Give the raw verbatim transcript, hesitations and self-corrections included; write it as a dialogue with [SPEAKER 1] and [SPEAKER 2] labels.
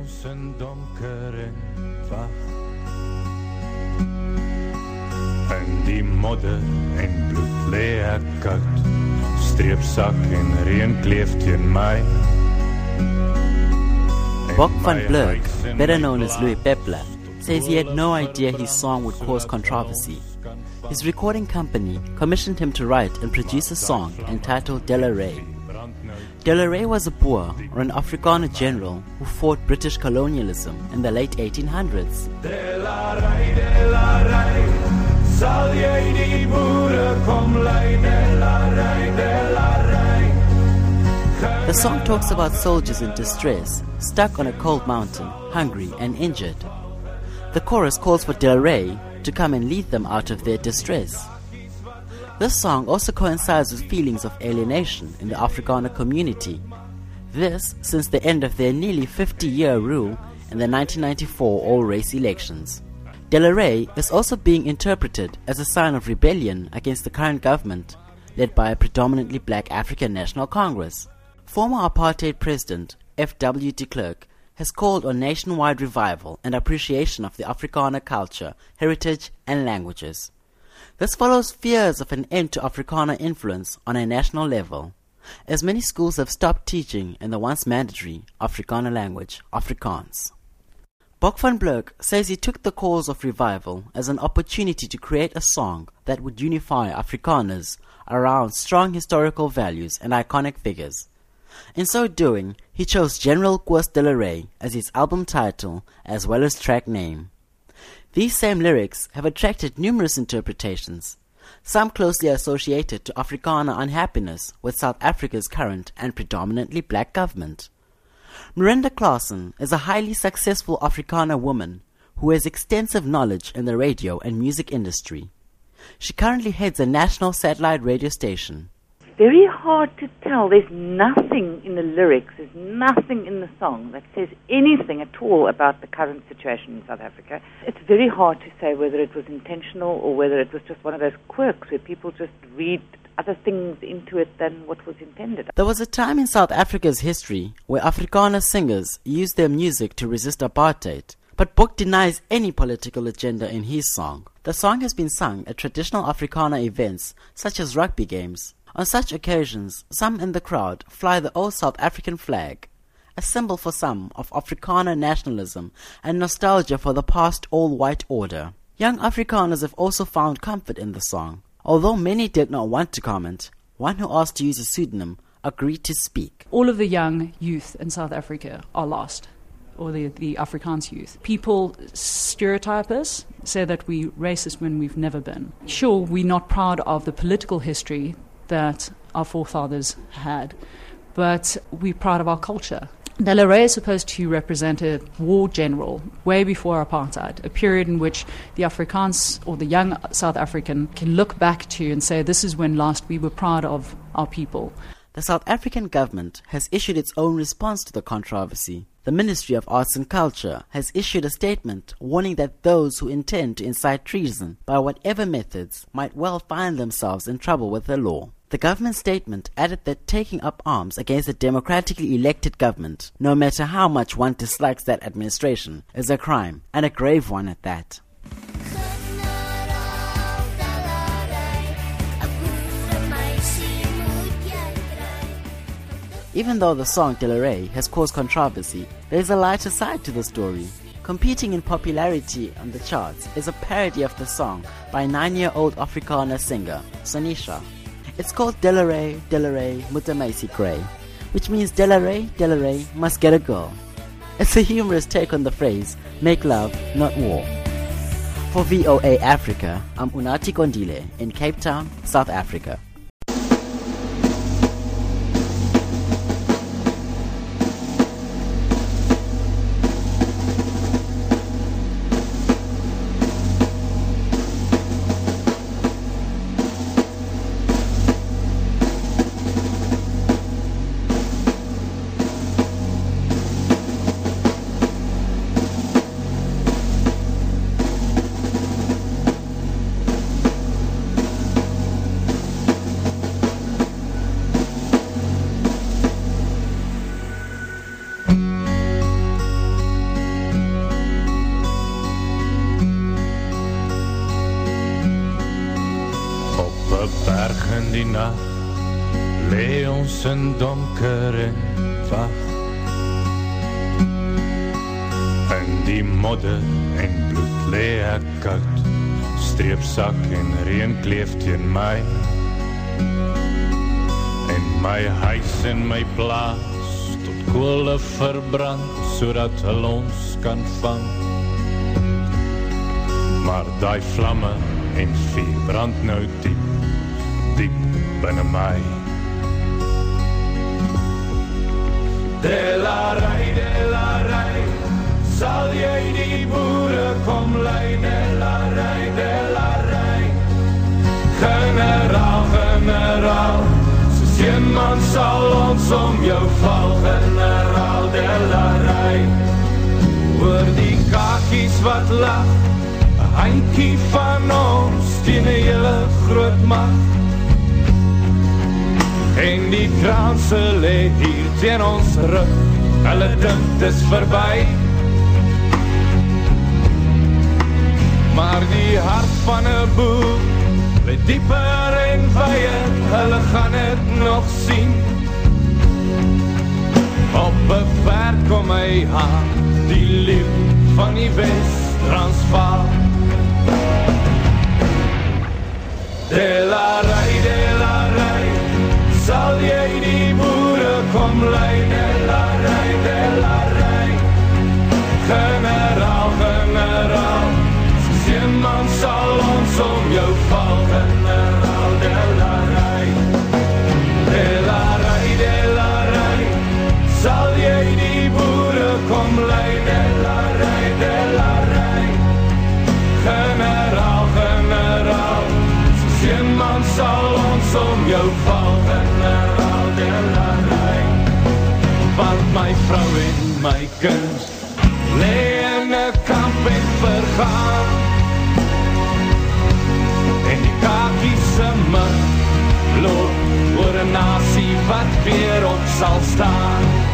[SPEAKER 1] tussen donker en wacht. En die modder en bloed lê ek koud, streepsak en reën kleef teen my.
[SPEAKER 2] Bok van Blerk, better known as Louis Peppler, says he had no idea his song would cause controversy. His recording company commissioned him to write and produce a song entitled De La Rey. De La Rey was a Boer, or an Afrikaner general, who fought British colonialism in the late eighteen hundreds.
[SPEAKER 1] De la Rey, de la Rey, sal jy die boere kom lei, de la Rey, de la Rey.
[SPEAKER 2] The song talks about soldiers in distress, stuck on a cold mountain, hungry and injured. The chorus calls for De La Rey to come and lead them out of their distress. This song also coincides with feelings of alienation in the Afrikaner community. This since the end of their nearly fifty-year rule in the nineteen ninety-four all-race elections. De La Rey is also being interpreted as a sign of rebellion against the current government, led by a predominantly black African National Congress. Former apartheid president F W de Klerk has called on nationwide revival and appreciation of the Afrikaner culture, heritage and languages. This follows fears of an end to Afrikaner influence on a national level, as many schools have stopped teaching in the once mandatory Afrikaner language, Afrikaans. Bok van Blerk says he took the calls of revival as an opportunity to create a song that would unify Afrikaners around strong historical values and iconic figures. In so doing, he chose General Koos De La Rey as his album title as well as track name. These same lyrics have attracted numerous interpretations, some closely associated to Afrikaner unhappiness with South Africa's current and predominantly black government. Miranda Claassen is a highly successful Afrikaner woman who has extensive knowledge in the radio and music industry. She currently heads a national satellite radio station.
[SPEAKER 3] Very hard to tell. There's nothing in the lyrics, there's nothing in the song that says anything at all about the current situation in South Africa. It's very hard to say whether it was intentional or whether it was just one of those quirks where people just read other things into it than what was intended.
[SPEAKER 2] There was a time in South Africa's history where Afrikaner singers used their music to resist apartheid, but Bok denies any political agenda in his song. The song has been sung at traditional Afrikaner events such as rugby games. On such occasions, some in the crowd fly the old South African flag, a symbol for some of Afrikaner nationalism and nostalgia for the past all-white order. Young Afrikaners have also found comfort in the song. Although many did not want to comment, one who asked to use a pseudonym agreed to speak.
[SPEAKER 4] All of the young youth in South Africa are lost, or the, the Afrikaans youth. People stereotype us, say that we're racist when we've never been. Sure, we're not proud of the political history that our forefathers had, but we're proud of our culture. De La Rey is supposed to represent a war general way before apartheid, a period in which the Afrikaans or the young South African can look back to and say, this is when last we were proud of our people.
[SPEAKER 2] The South African government has issued its own response to the controversy. The Ministry of Arts and Culture has issued a statement warning that those who intend to incite treason by whatever methods might well find themselves in trouble with the law. The government statement added that taking up arms against a democratically elected government, no matter how much one dislikes that administration, is a crime, and a grave one at that. Even though the song De La Rey has caused controversy, there is a lighter side to the story. Competing in popularity on the charts is a parody of the song by nine-year-old Afrikaner singer, Sonisha. It's called De La Rey, De La Rey, Mutamaisi Gray, which means De La Rey, De La Rey must get a girl. It's a humorous take on the phrase, make love, not war. For V O A Africa, I'm Unati Kondile in Cape Town, South Africa.
[SPEAKER 1] die nag lê ons in donker en wag. In die modder en bloed lê ek koud, streepsak en reën kleef teen my. En my huis en my plaas tot koole verbrand, sodat hulle ons kan vang. Maar daai vlamme en vuur brand nou diep, diep binne my. Delarai, delarai, sal jy die boere kom lei? Delarai, delarai, generaal, generaal, soos een man sal ons om jou val. Generaal, delarai, oor die kakies wat lag, 'n handjie van ons teen 'n hele groot mag. En die kranse lê hier teen ons rug, hulle dink dis verby. Maar die hart van 'n boer lê dieper en wyer, hulle gaan dit nog sien. Op 'n ver kom hy aan, die leeu van die Wes-Transvaal. Delarai, delarai, sal jy die boere kom lei? Delarai, delarai, generaal, generaal, soos een man sal ons om jou val. Generaal, delarai, delarai, delarai, sal jy die boere kom lei? Delarai, delarai, generaal, generaal, soos een man sal ons om jou val. Generaal, delarai, want my vrou en my kind lê in 'n kamp en vergaan. En die kakies se mag loop oor 'n nasie wat weer op sal staan.